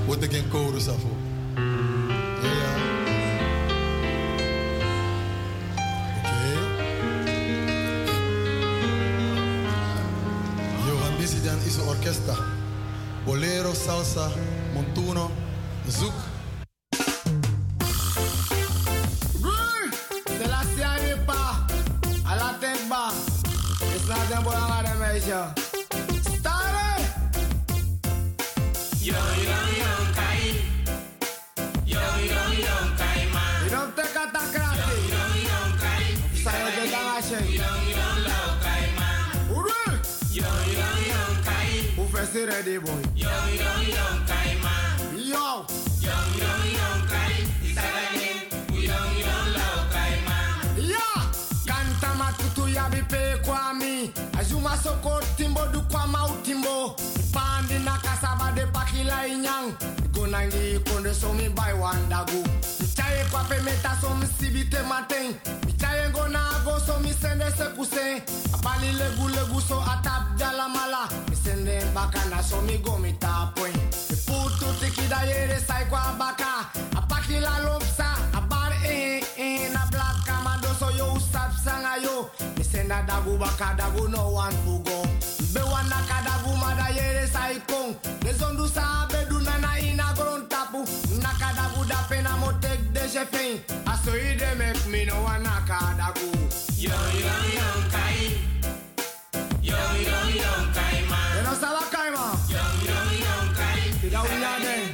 Wat ik in chorus af. Ja. Oké. Johan Bisidian is een orkesta. Bolero, salsa, montuno, zouk. De la siaye pa, a la temba. Es la tempo de la remedio. Stare! Yo, kai. Yo, kai, man. You don't take a takrati. Yo, kai. Sayo de dangashe. Yo, kai, man. Uri! Yo, kai. Who first ready, boy? Yo, kai, man. Yo! Yo, kai. Isaganin. Yo, kai, man. Ya! Kanta matutu ya bipe kwa mi. Azuma soko timbo du kwa mautimbo. Pandi na kasaba de pakila inyang. Gonangi konde so mi by one dagu. Chaye kwa pe meta so mi sibite maten. Chaye gona go so mi sende se kuse. Apali legu so atap jala mala. Mi sende bakana so mi go mi tapoin. Mi putu tiki da yere sai kwa baka. Apakila lopsa. Abar na black kamado so yo sap sanga yo. Mi senda dagu baka dagu no one to go. Be wana kadagu mada yere sai kong. De zondu sa bedu nana ina gron tapu. Nakadagu da pena mo tek de chefin. Aso ide make me no wana kadagu. Yo, kai. Yo, kai, man. You know sala kai man. Yo, kai. Tida unya den.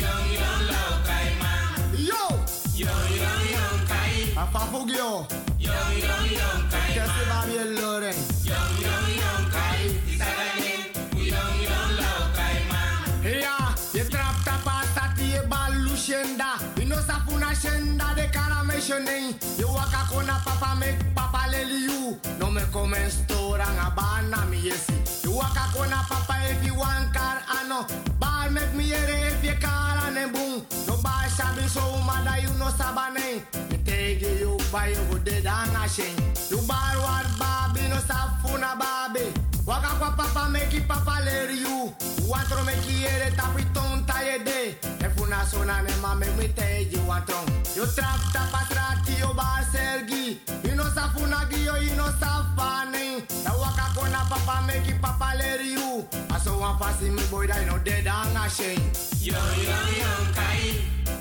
Yo, kai, man. Yo. Kai. Afafugio. Yo, kai. Kesi babi eloren. Yo, kai. Isaganin. Yo, kai, man. Yeah, you trap tapa tati e balu shenda. You know safuna shenda de karame shene. You waka kona papa make papa leli you. No me come store nga bana mi yesi. You waka kona papa if you want car ano. Bar make me ere if you car ane boom. No bar shabi so mada you no sabane. Me take you by you de danga shen. You bar war babi no safuna babi. Waka kwa papa make it papa leri you. Wantro me quiere tapiton tayede. Efuna sona ne ma me teji wantron. Yo trap tapa trati yo ba sergi. You know safuna gi yo you know safane. Na waka kona papa make it papa leri you. Aso wan fasi me boy da you know dead anga shame. Yo, kai.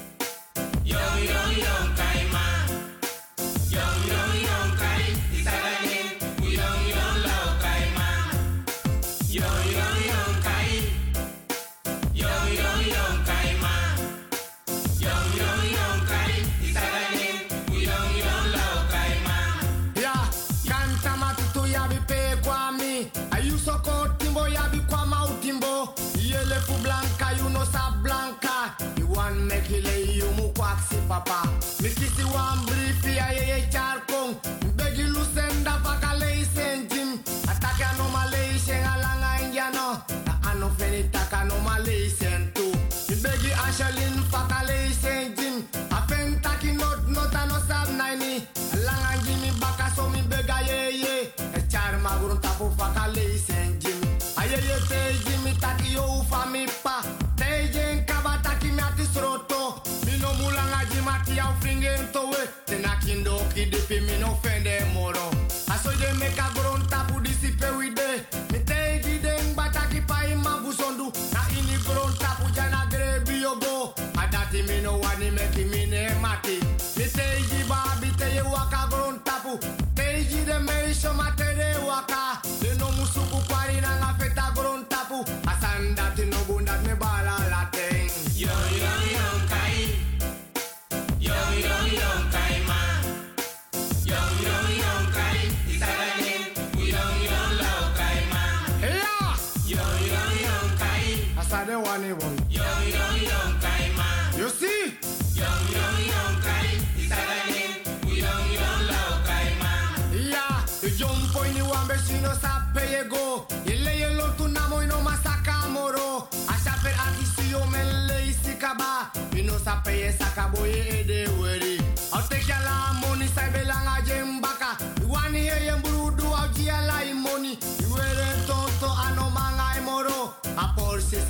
Yo, kai, man. Yo, kai. Isaganin. Yo, kai, man. Yo, kai. Yo, kai, man. Yo, kai. Isaganin. Yo, kai, man. Ya, kanta matutu ya bipe kwa mi. Ayu soko timbo ya bi kwa mautimbo. Yele fu blanca, you know sa blanca. You want make ile you mu kwaksi papa. Mi kisi wan brief ya ye charkong. Begi lusenda fakale sentim. Atake anomalation alanga indiano. Na ano fenitaka anomalation too. Mi begi Ashelin fakale sentim. Afentaki not ano sab naini. Alanga jimi baka so mi bega ye. E charma gurun tapu fakale sentim. Ayeye te jimi taki yo fami pa. Te jen kaba taki mi ati sroto. Mi no mulanga jimati au fringen towe. Tena kindo kidipi mi no fende moro. Aso je meka gron tapu disipe wide. Mi te giden bataki pa ima busondu. Na ini gron tapu jana grebi yogo. Adati mi no wani meki mi ne mati. Mi te jiba bite ye waka gron tapu. Te jide me isho matere waka. De no musuku kwari na nga feta gron tapu. Asanda ti no bundat me bala lateng. Yo, kai. Yo, kai, man. Yo, kai. Isaganin. Yo, kai, man. Yeah! Yo, kai. Asade wani boy. Yo, kai, man. You see? Yo, kai. Isaganin. Yo, kai, man. Yeah, you jump on you one vecino sape yego. Yele yelo tu namo ino masaka moro. Ashaper akisi yo mele isikaba. Ino sape ye sakabo ye ede weri. I'll take ya la money saibe langa jembaka. You want here ye mbrudu au jia la imoni. You were tonto ano manga imoro. Apor sisi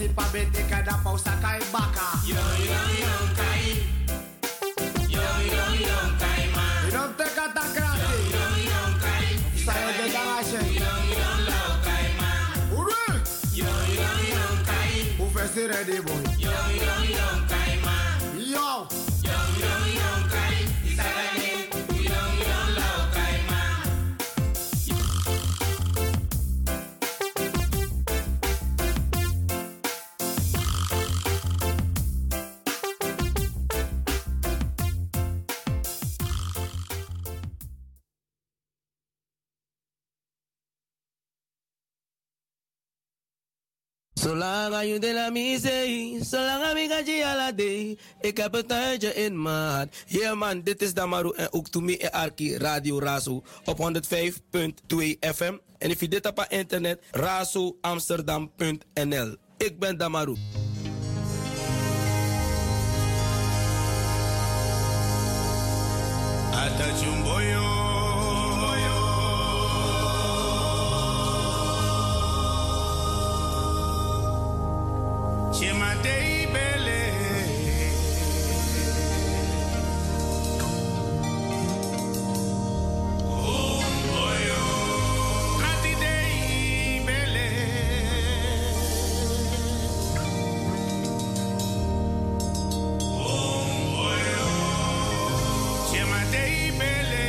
pa bete kada pausa kai baka. Yo kai. Yo kai man. You don't take a takrati. Yo kai. Saya de dangashe. Yo kai man. Ure. Yo kai. Who first ready boy? Yo kai man. Yo. Yo kai. Isagane. Yo kai man. Zolang je de la misee, zolang amiga la day. Ik heb een tuintje in mijn hart. Yeah man, dit is Damaru en ook Tumi en Arki Radio Razo op 105.2 FM. En if je dit op internet, razoamsterdam.nl. Ik ben Damaru. Atachumboyo. Chematei bele. Oh boyo. Matidei bele. Oh boyo. Chematei bele.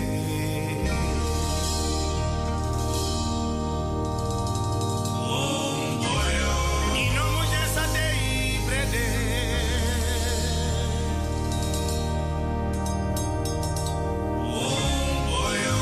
Oh boyo. Ino muje satei brede. Oh boyo.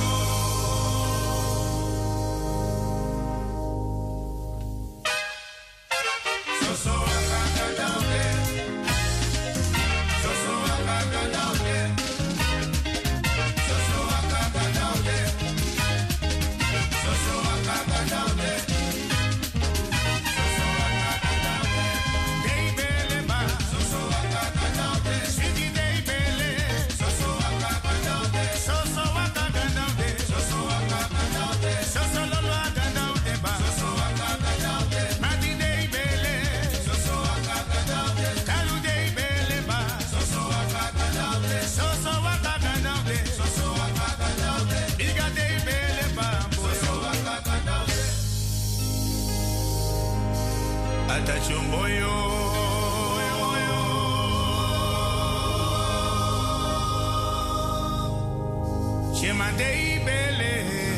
So so akaka down there. So so akaka down there. So so akaka down there. So so akaka down there. So so akaka down there. Dei bele ba. So so akaka down there. Sweetie dei bele. So so akaka down there. So so akaka down there. So so akaka down there. So so lolo akaka down there ba. So so akaka down there. Mati dei bele. So so akaka down there. Kalu dei bele ba. So so akaka down there. So so akaka down there. So so akaka down there. Biga dei bele ba. So so akaka down there. Atachumboyo. Chema dei bele.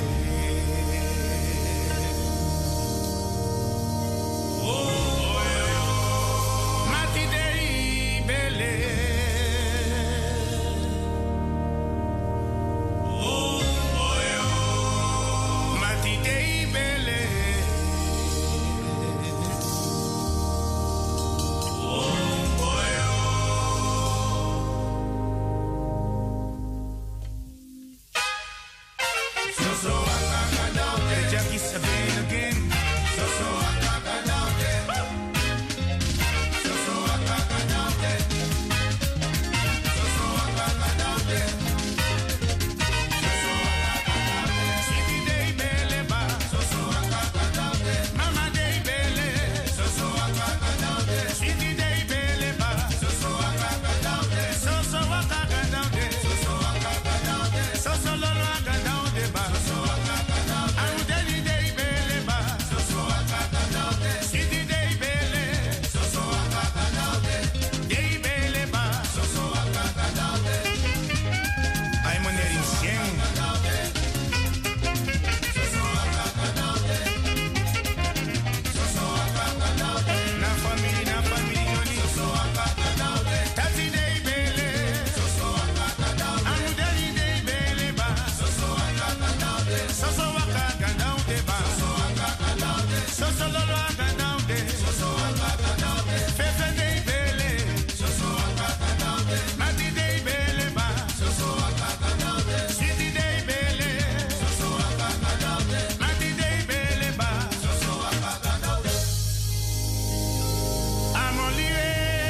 Oh, Mati dei bele. Oh, Mati dei bele. So so akaka down there. Jackie Sabine again. So so akaka down there. So so akaka down there. So so akaka down there. So so akaka down there. Sweetie dei bele ba. So so akaka down there. Mama dei bele. So so akaka down there. Sweetie dei bele ba. So so akaka down there. So so akaka down there. So so akaka down there. So so lolo akaka down there ba. So so akaka down there. Aru dei dei bele ba. So so akaka down there. Sweetie dei bele. So so akaka down there. Dei bele ba. So so akaka down there. Ai maneri shen. So so akaka down there. So so akaka down there. Na family yoni. So so akaka down there. Tati dei bele. So so akaka down there. Aru dei bele ba. So so akaka down there. So so akaka down there ba. So so akaka down there. So so lolo akaka down there. So so akaka down there. Fefe dei bele. So so akaka down there. Mati dei bele ba. So so akaka down there. Sweetie dei bele. So so akaka down there. Mati dei bele ba. So so akaka down there. Amolive.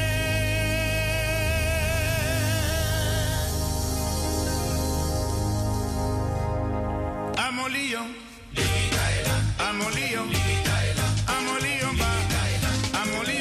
Amolio. Amolio. Amolio ba. Amolio.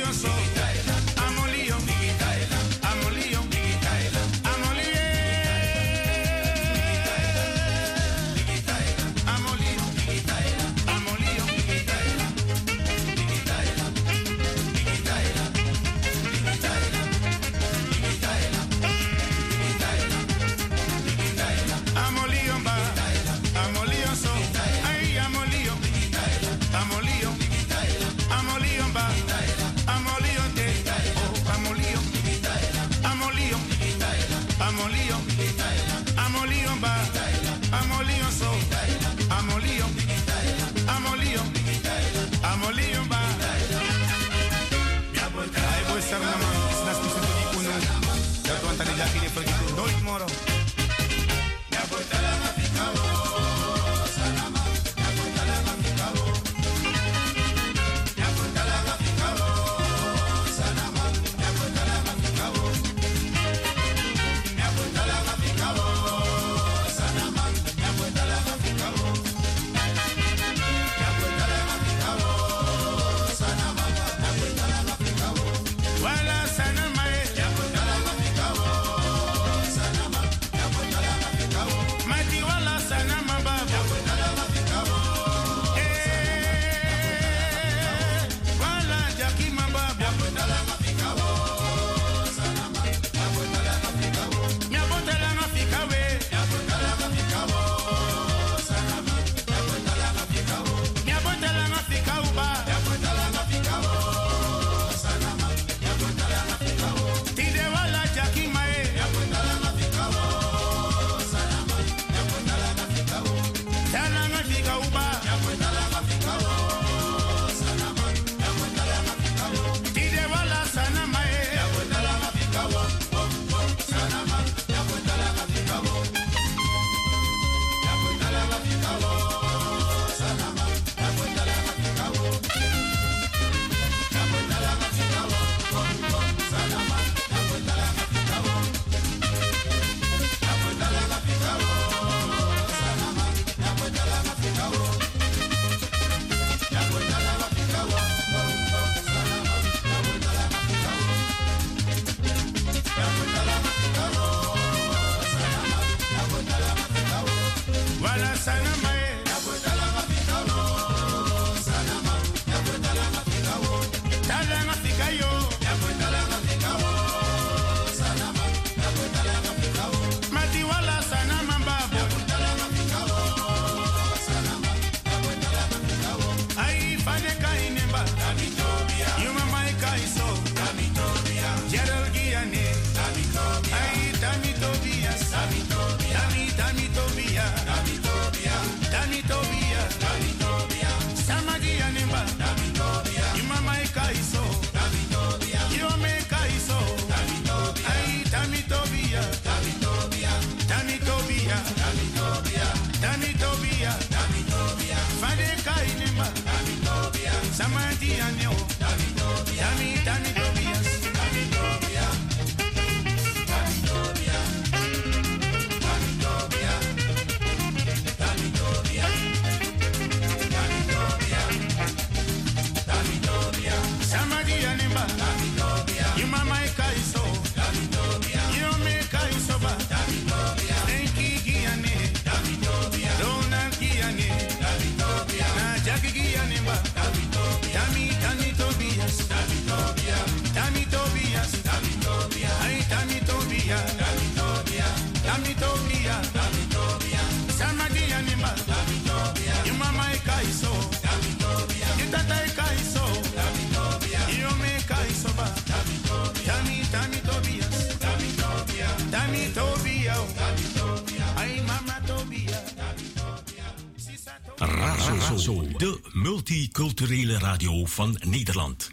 Razo, de multiculturele radio van Nederland.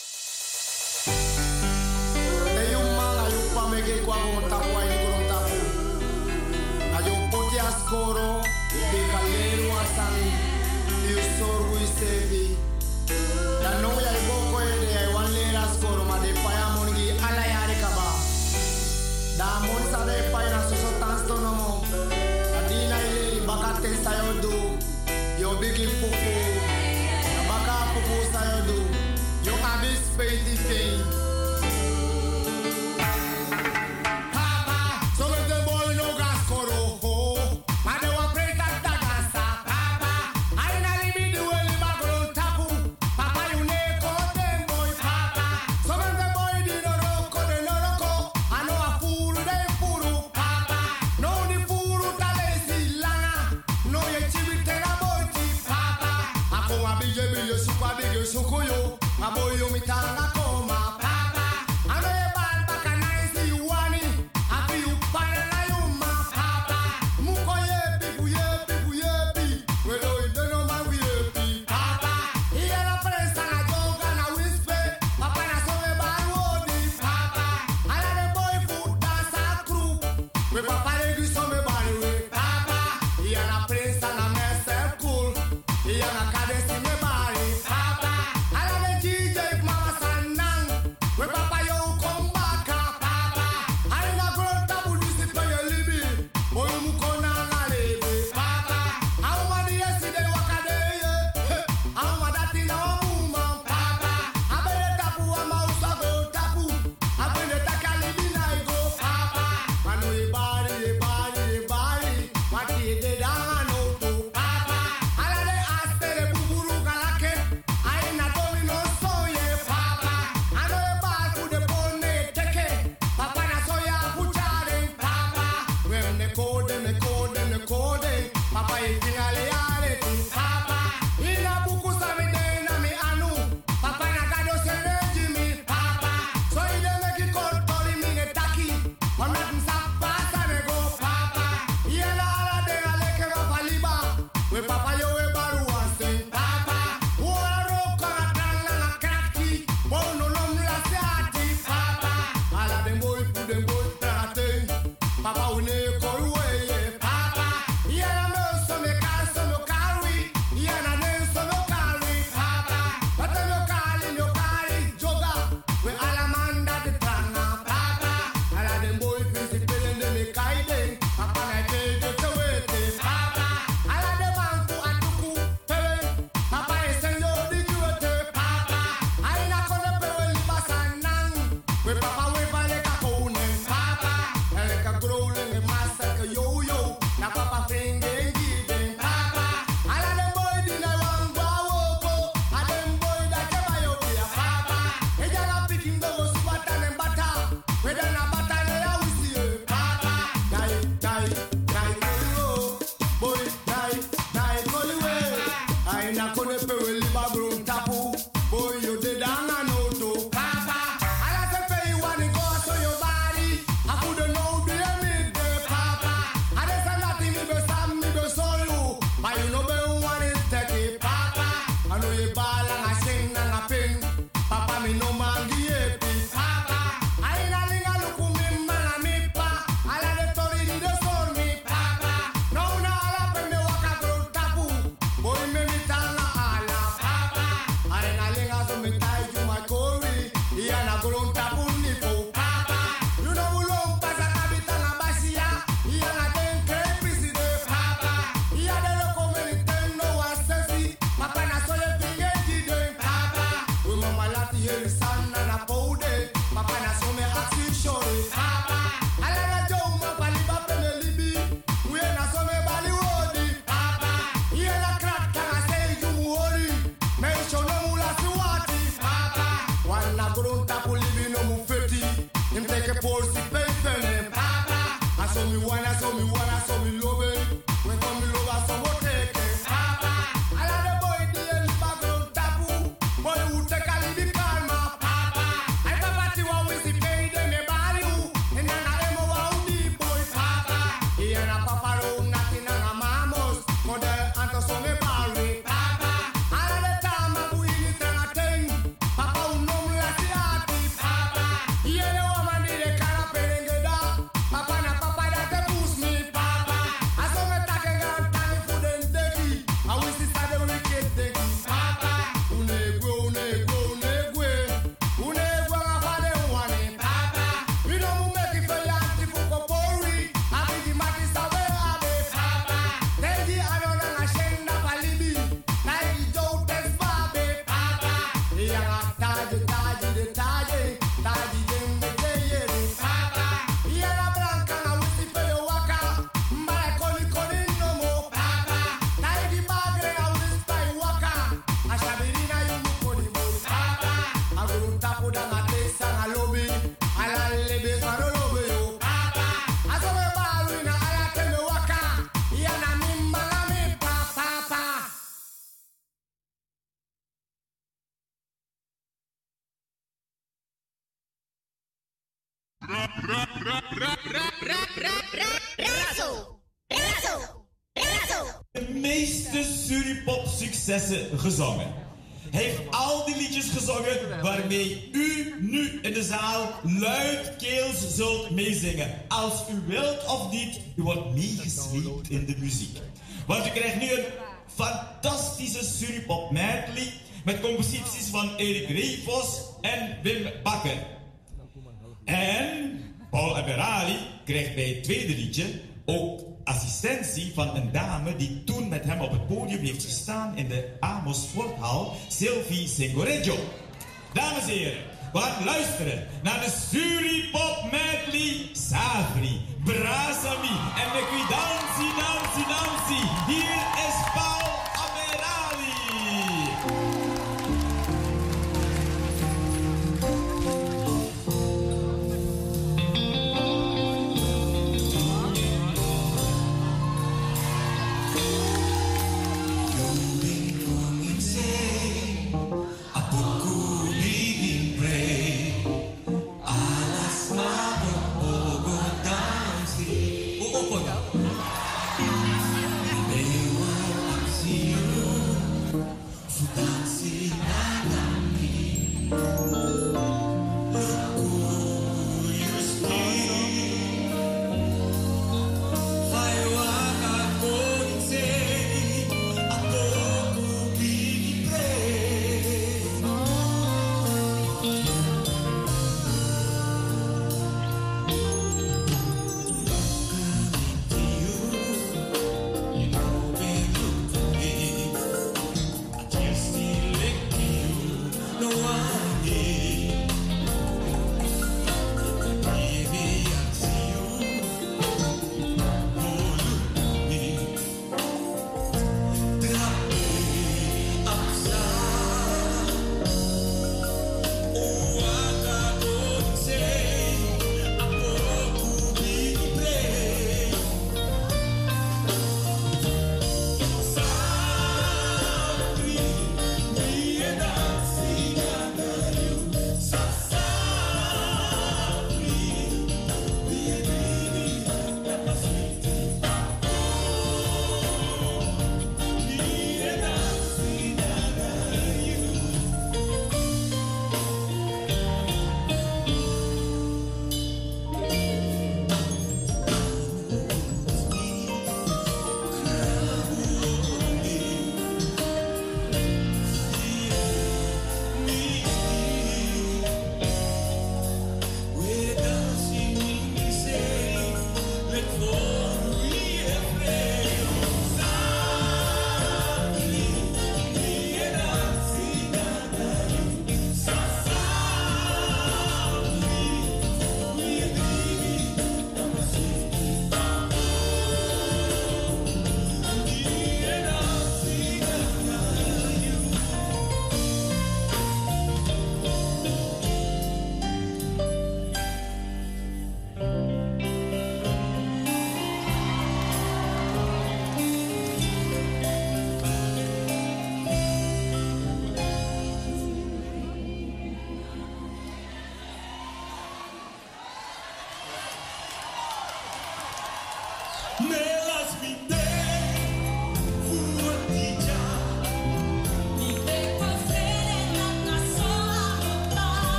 Coro, de calero asan, de sorgo y sevi. Da no ya boko de ay wan lera coro ma de paya mongi ala ya rekaba. Da mon sa de paya so so tansto no mo. Adina ile bakate sayo do. Yo bigi fufu. Na baka fufu sayo do. Yo abis peiti fein. Papa, so the boy no gas coro. Sukuyo, aboyo mitanga koma papa. Ano ye bal baka naisi yuwani, api upana na yuma papa. Muko yepi, wedo ideno ma yepi papa. Iya la presa na joga na whispe, papa na sobe barwodi papa. Ala de boy food dance a crew, we papa le di sobe barwe papa. Iya la presa na mese cool, iya na kadesi me bari papa. When Papa yo come back, Papa, I na grow tabu discipline your libi. Boy mu kona na lebe, Papa. How many yesterday wakadeye? How many that in our woman, Papa? I bet tabu ama usago tabu. I bet takali bina go, Papa. Manu ibari. Mati de danga no to, Papa. Ala de astere buburu kalake. I na domino soye, Papa. Papa na soya puchare, Papa. When the code, Papa is reality, Papa. Ina buku sami dena mi anu, Papa na kado sereji mi, Papa. So ide meki kotori mi ne taki, onat msapa sane go, Papa. Yela ala de aleke Papa liba, we Papa yo we baru wasin, Papa. Uaro karatana na kraki, bono lom la seati, Papa. Ala dem boy prating, Papa une koruwe, Papa. Yela me so me carry, yela ne so me carry, Papa. Pata me carry, joga, we ala manda de tranga, Papa. Ala dem boy principele de me kaide, Papa na te wete, Papa. Ala de banku atuku, pele, Papa esenyo di juete, Papa. Ay na kone pewe libasanang, we Papa we vale kakone, Papa. Ele ka growle me masa ka yo, na Papa finger giving, Papa. Ala dem boy di na wangwa woko, a dem boy da keba yo pia, Papa. Eja la picking dogo subata ne bata, we da na bata ne ya wisi, Papa. Die koliwo, boy die koliwe. Ay na kone pewe liba grown tapu, boy yo de danga no to, Papa. Ala se pe you want go so your body, I couldn't know the me de, Papa. Ala se nothing me be sam me be so you, but you know be one is take it, Papa. I know you ball and I sing and I ping, Papa me no mangi epi, Papa. Ay na linga luku mi mana mi pa, ala de tori di de sol mi, Papa. No na ala pe me waka grow tapu, boy me mi tanga ala, Papa. Ay na linga so me tie you my kori, iya na grow tapu ni po, Papa. You know ulong pasa kabita na basia, iya na den krepisi de, Papa. Iya de loko me no asesi, Papa na so ye pinge di de, Papa. We mama lati heri sana na poude, Papa na so me aksi shori, Papa. Ala na jo ma pali ba pe me libi, we na so me bali wodi, Papa. Iya na krak kanga say you wori, me show no mula si wati, Papa. Wana grown tapu libi no mu feti, him take a porsi pay Papa. I saw me love it, when come me love I saw what take it, Papa. Ala de boy di el ba grown tapu, boy who take a libi karma, Papa. I papa ti wa we si pay de me bali u, and na emo wa udi boy, Papa. Iya na papa ro natin na mamos, mother anto so me bali, Papa. tapu da mate sang a lobby. Ala lebe sang a lobby yo. Papa, aso me balu ina ala teme waka. Yana mimba la mi papa. De meeste Suripop-successen gezongen. Hij heeft al die liedjes gezongen waarmee u nu in de zaal luidkeels zult meezingen. Als u wilt of niet, u wordt meegesleept in de muziek. Want u krijgt nu een fantastische Suripop medley met composities van Erik Reefos en Wim Bakker. En Paul Aberali krijgt bij het tweede liedje ook assistentie van een dame die toen met hem op het podium heeft gestaan in de Amos Sporthal, Sylvie Singoreggio. Dames en heren, we gaan luisteren naar de Suripop medley Savri, Brasami en de Dansi, Dansi, Dansi. Hier is Paul Aberali.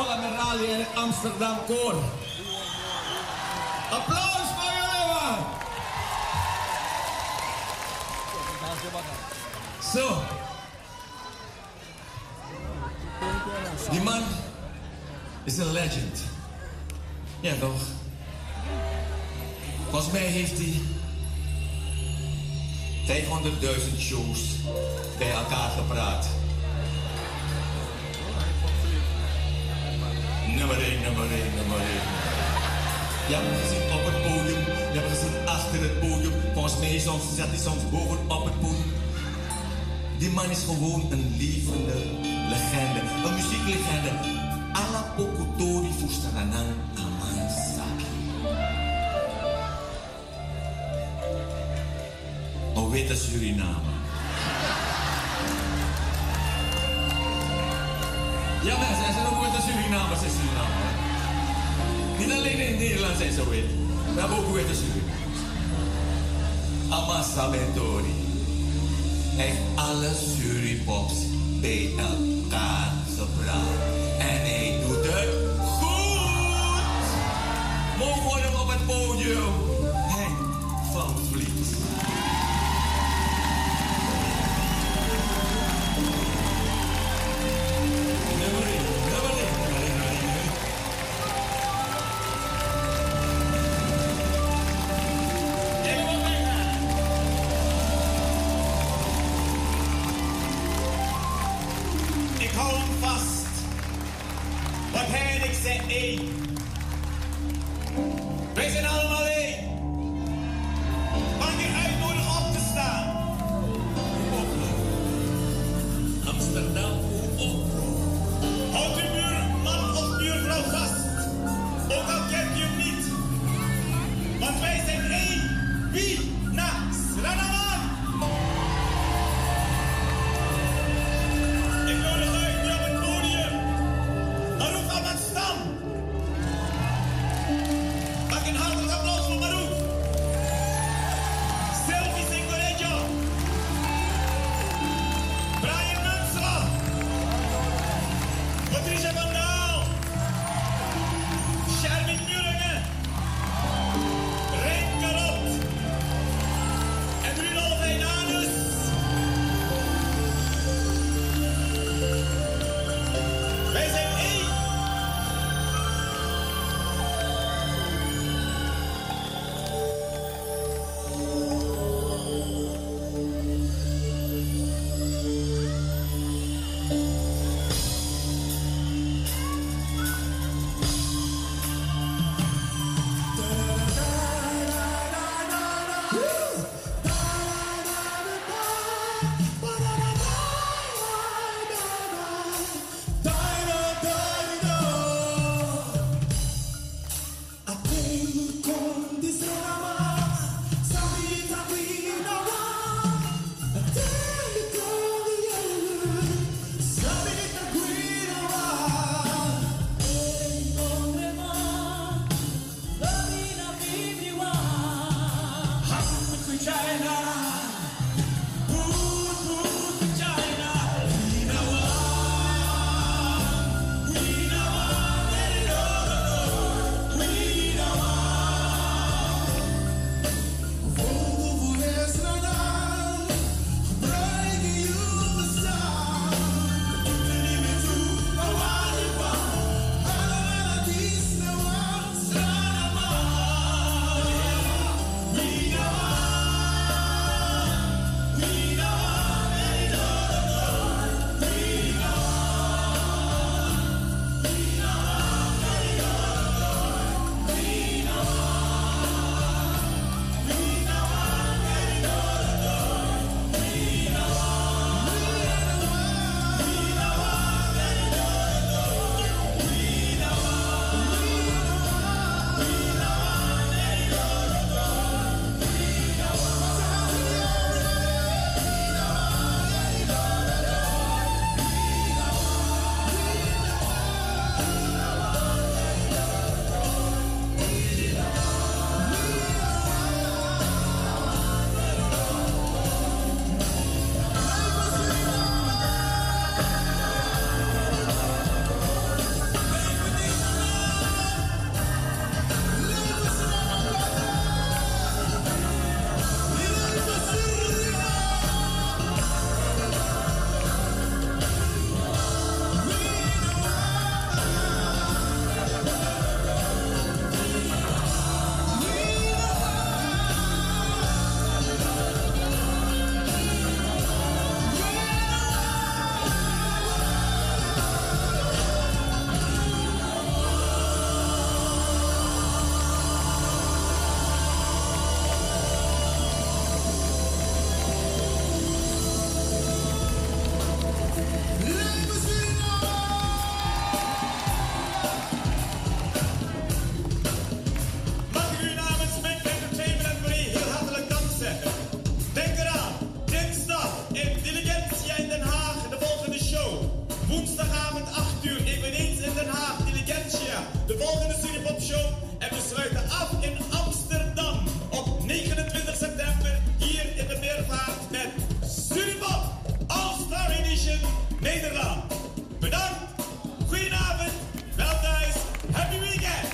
Camerali en het Amsterdam Koor. Applaus voor jullie, man! Zo. Die man is een legend. Ja, toch? Volgens mij heeft hij 500.000 shows bij elkaar gepraat. Nummer 1. Je hebt hem gezien op het podium, je hebt hem gezien achter het podium. Volgens mij zat hij soms boven op het podium. Die man is gewoon een levende legende, een muzieklegende. Alla pokutori fustaranang amansaki. Een witte Suriname. Ja, mensen, er zijn ook witte Surinamers in Suriname. Niet alleen in Nederland zijn ze wit. We hebben ook witte Surinamers. Amasa Mentori. Hij heeft alle Suripops bij elkaar gebracht. En hij doet het goed. Mogen we hem op het podium. Henk van Vliet. Wij zijn allemaal één. Mag ik je uitnodigen op te staan? Amsterdam, op. Houd uw buurman of buurvrouw vast. Ook al kent je hem niet. Want wij zijn één. Wie? Na Sranaman. Ik nodig uit nu op het podium. Aruf Ahmad Stam. Maak een hartelijk applaus. volgende Suripop Show. En we sluiten af in Amsterdam op 29 september hier in de Meervaart met Suripop All-Star Edition Nederland. Bedankt, goedenavond, wel thuis, happy weekend!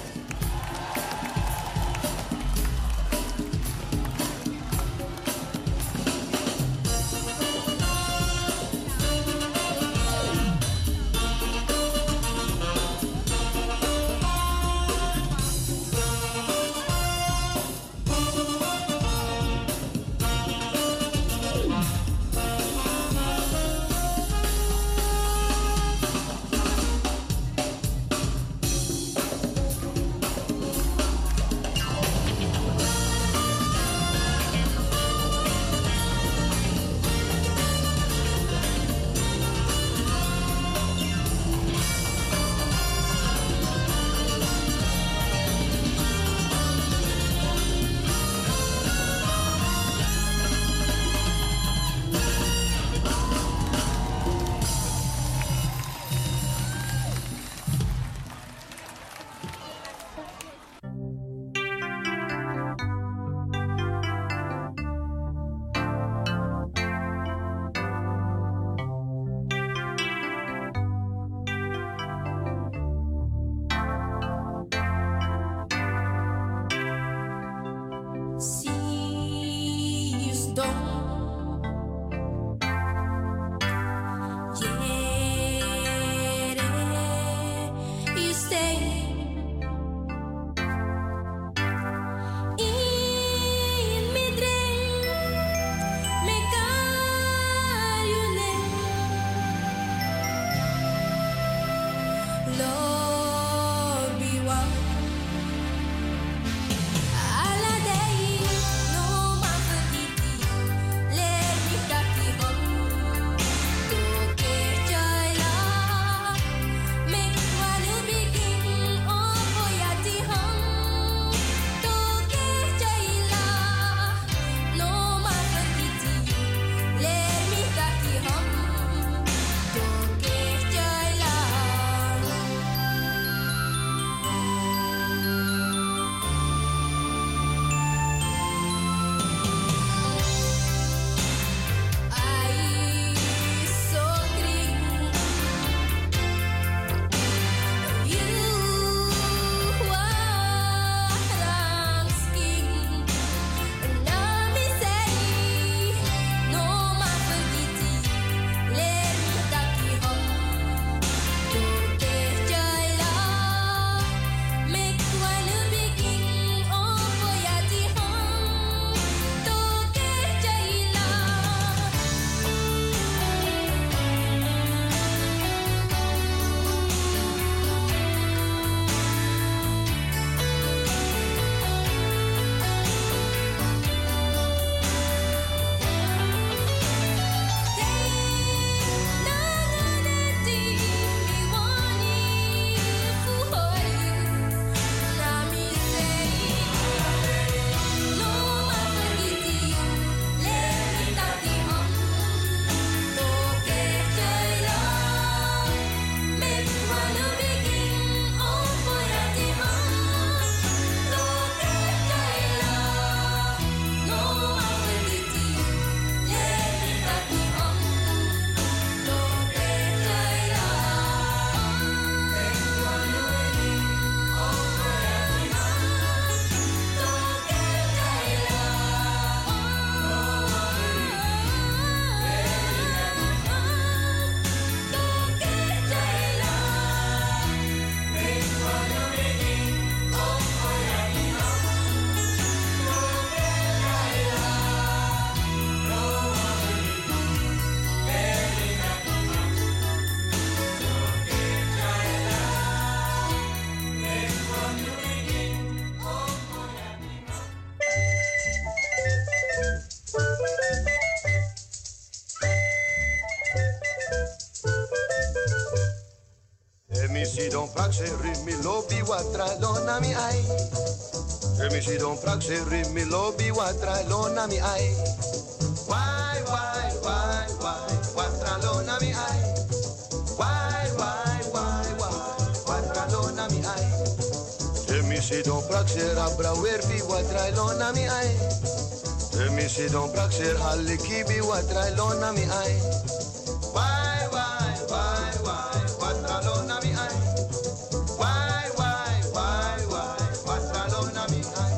si don praxe rimi lobi watra lona mi ai. Mi si don praxe rimi lobi watra lona mi ai. Why, watra lona mi ai. Why, watra lona mi ai. misi don praxer abra werfi watrai lona mi ai. De misi don praxer halikibi watrai lona mi ai. Why, watra lona mi ai. Why, watra lona mi ai.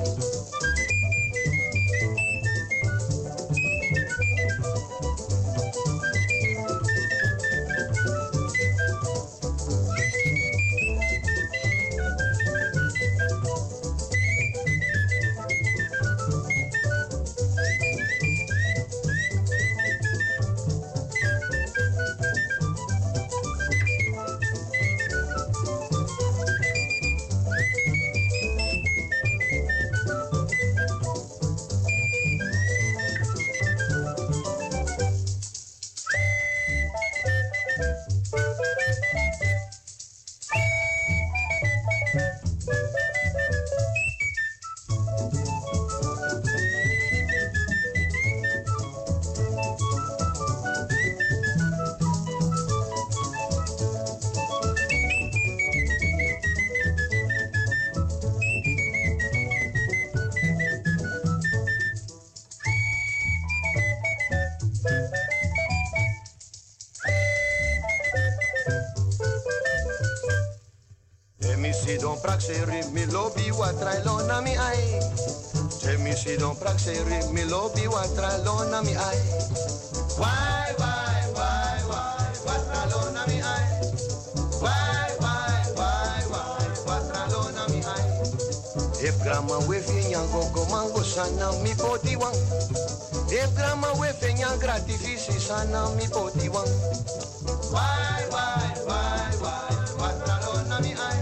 Don praxeri mi lobby watrai lona mi ai. Misi don praxeri mi lobby watrai lona mi ai. Why, watra lona mi ai. Why, watra lona mi ai. If grandma wefi nyango go mango sana mi poti wang. If grandma wefi nyang gratifisi sana mi poti wang. Why, watra lona mi ai.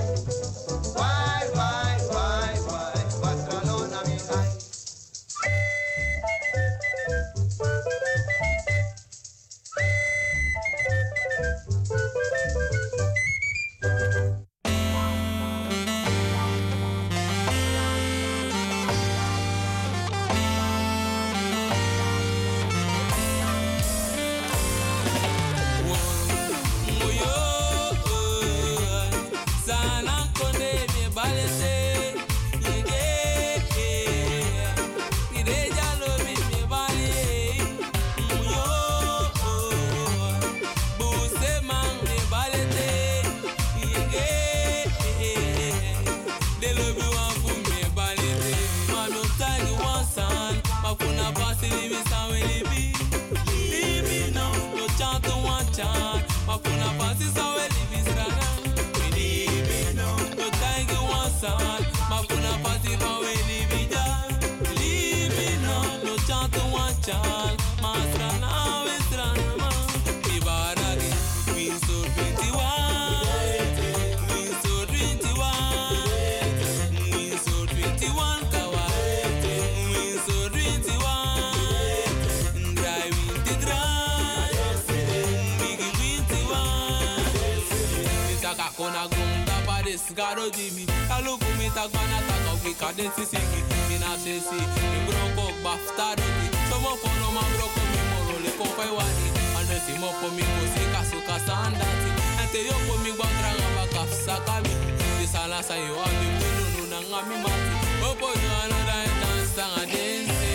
Garo Jimmy, alu kumi tagwana tagaw kadensi singi, minasesi, ibroko bafta dodi, somo kono mambroko mi moro le kopay wani, andesi mo po mi musika suka sandati, ante yo po mi gbandra ngamba kafsa kami, di sala sa yo abi munu nangami mati, opo yo anoda dance tanga dense.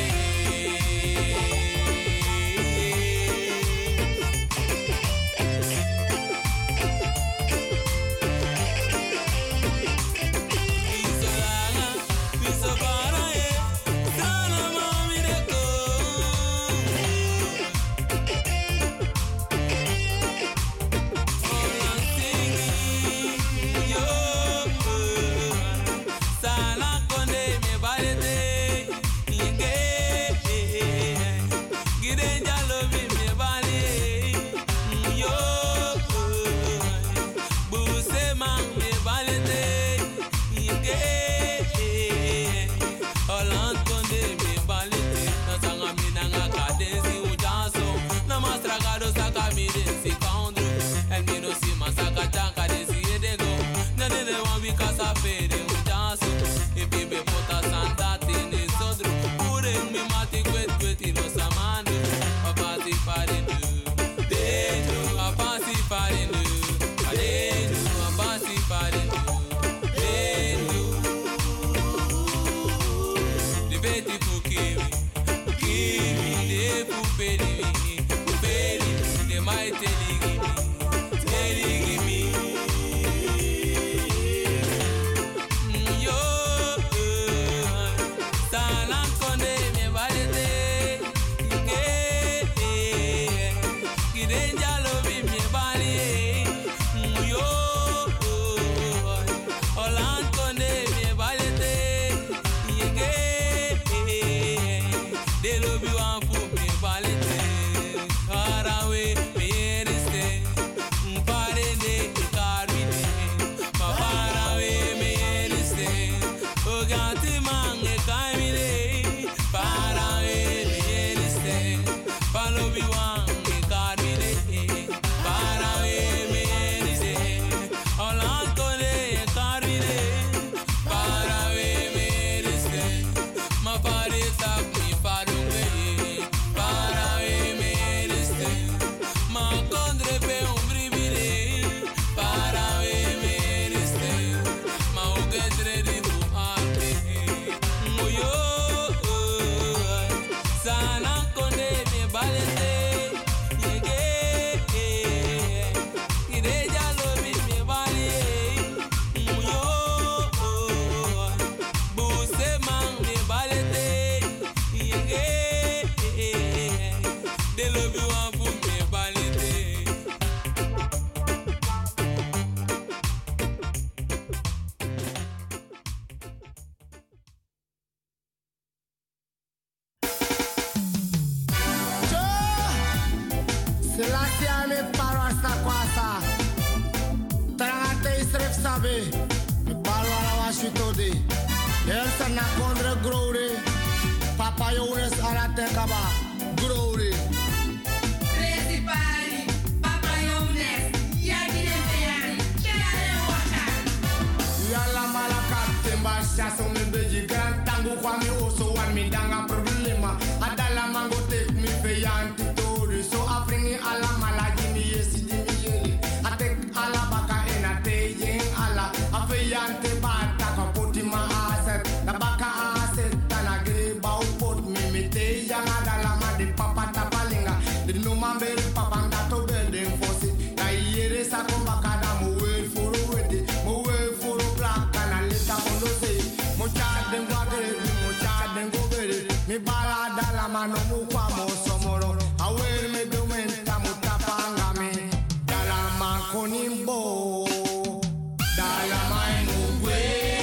Kwasi. There's a nakondre grode. Papa Jonas Aratekaba. Grode. Principali, Papa Jonas. Yagine Feyari. Kaya Waka. Yala malakate mbasha so me beji grand tango kwa mi oso wan mi danga problema. Adala mango take me feyanti tori. So afringi ala malagini yesi jimi yeli. I take ala baka en a tejen ala. A feyante bata kapoti ma aset. Na baka aset tana greba upot me te yang adala ma de papa tapalinga. The no man beri papa ndato building fosi. Na yere sa kombaka da mo wait for a wedding. Mo wait for a black and a little on the say. Mo charden wagere, mo charden go bere. Mi bala dala ma no mo kwa mo somoro. I wear me do menta mo tapanga me. Dala ma konimbo. Dala ma mugwe.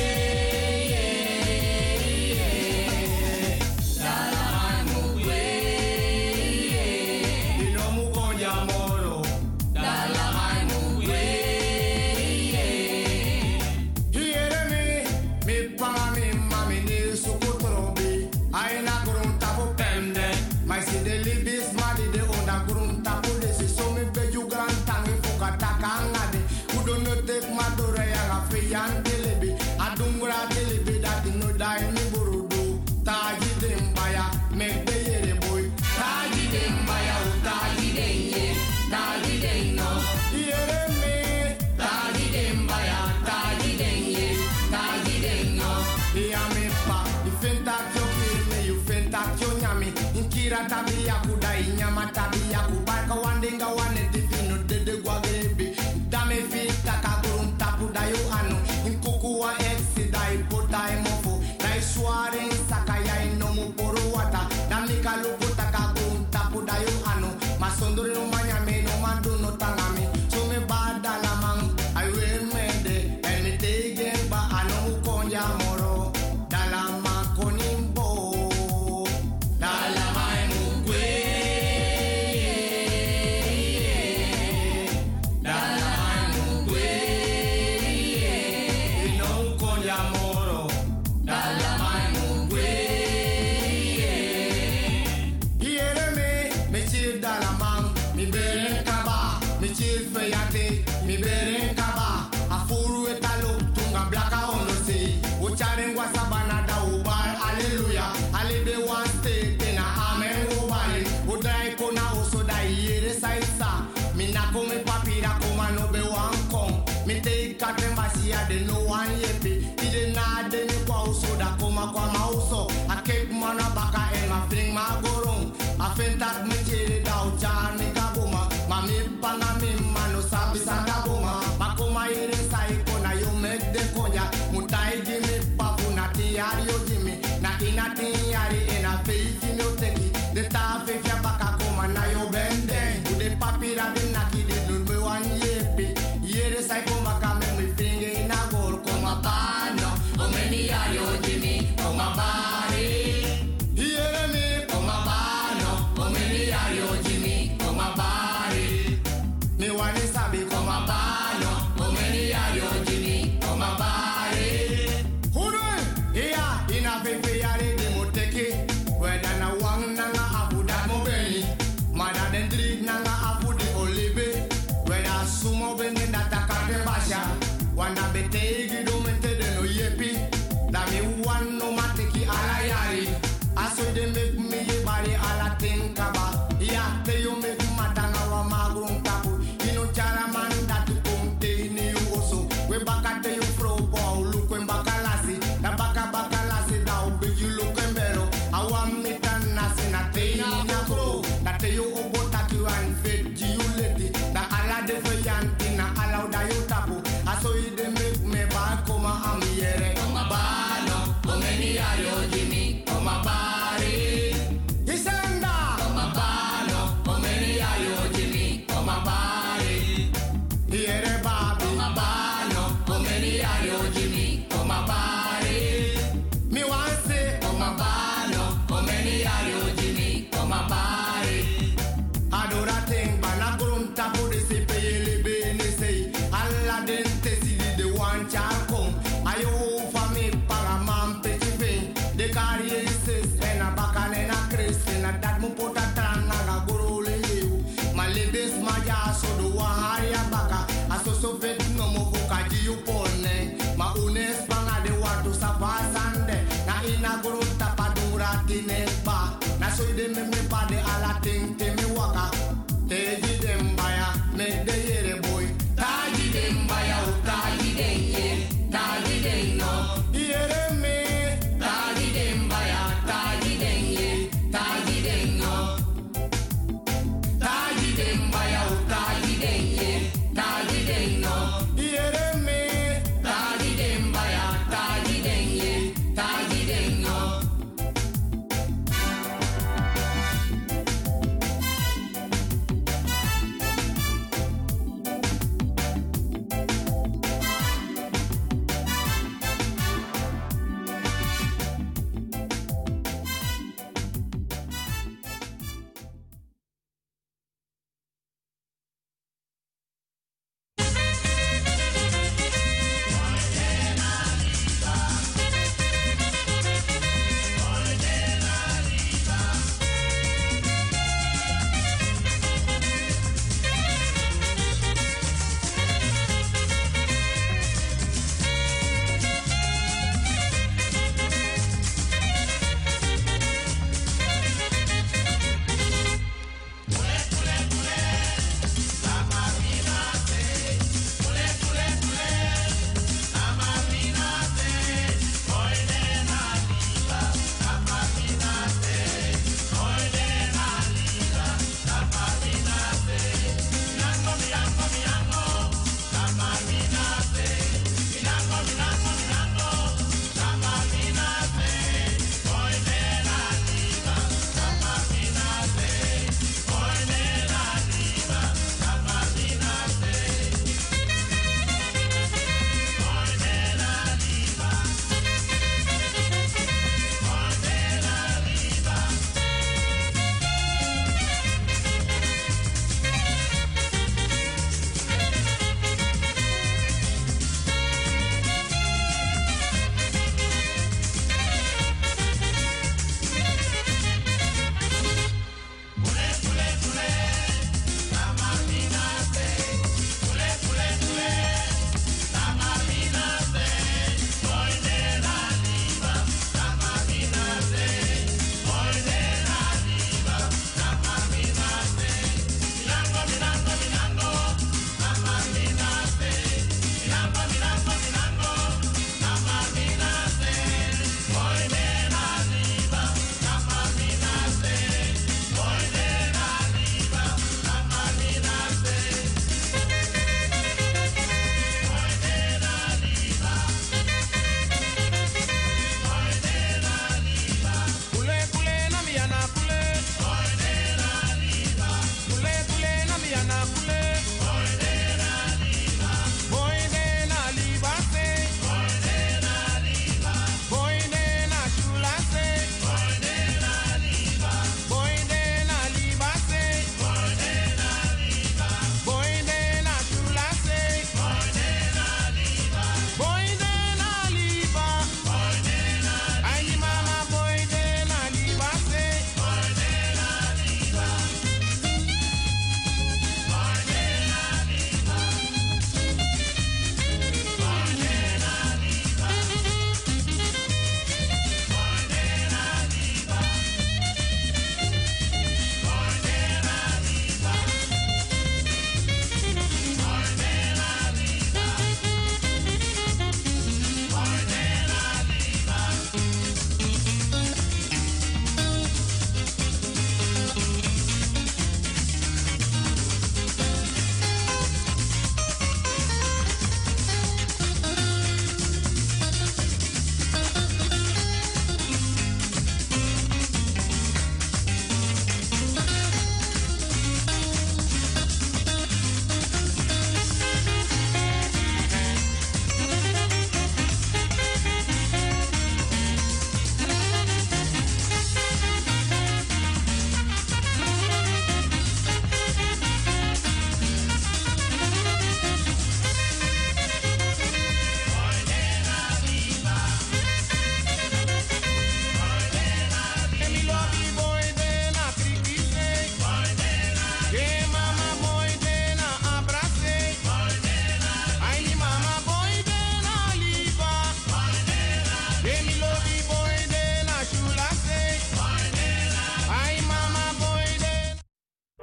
Dala ma mugwe. Ino mu konja moro. Dala ma mugwe. Hiere mi panga mi mami ni sukutrobi. Aina grunta po pende. Ma si de libis mali de onda grunta po de si so mi beju gran tangi fuka takangade. Udo no tek madore ya ga feyan delebi. Adungra delebi dati no dai mi burudu. Taji dembaya me de yere boy. Taji dembaya u taji de ye. Taji de no. Hiere mi. Taji dembaya taji de ye. Taji de no. Ia me pa. Ifenta me you fenta nyami inkira tabia kudai nyama tabia kubaka wandinga wane divino dede gwagebe dame fita kakurunta kudayo anu inkuku wa exi dai potai mofo dai sware sakaya inomu poro wata damika luputa kakurunta kudayo anu masondore no manyame no mando no tangami so me badala mang I will mende and me tegen ba anu konja moro dalama konimbo dalama mugwe dalama mugwe ino konja moro dalama mugwe hiere me chir dalama mi beren kaba mi chir feyate mi beren kaba afuru etalo tunga blaka ono se ucharengwa sabana da ubar hallelujah alebe one state na amen ubali udai kona oso da yere saisa mina kome papira koma no be one kom mi te katemba sia de no one yepe ide na de ni kwa oso da koma kwa mauso a kek mana baka en ma fling ma gorong a fentak me chere da uchar ni kaboma mami panga mi mano sabi sa kaboma makoma yere sai kona yo mek de konya mutai jimi papu na tiari yo jimi na ina tiari ena feifi no teki de ta fefia baka koma na yo bende ude papira de na ki de nurbe wan yepe yere sai koma kame mi finge ina gor koma pano o meni ari yo jimi koma bari yere mi koma pano o meni ari yo jimi koma bari mi wani sabi koma pano o meni ari yo jimi koma bari ina fefe yare de moteke weda na wang nanga abu da mobeli mada den drink nanga abu de olive weda sumo bende da takade basha wanda betegi do mente de unes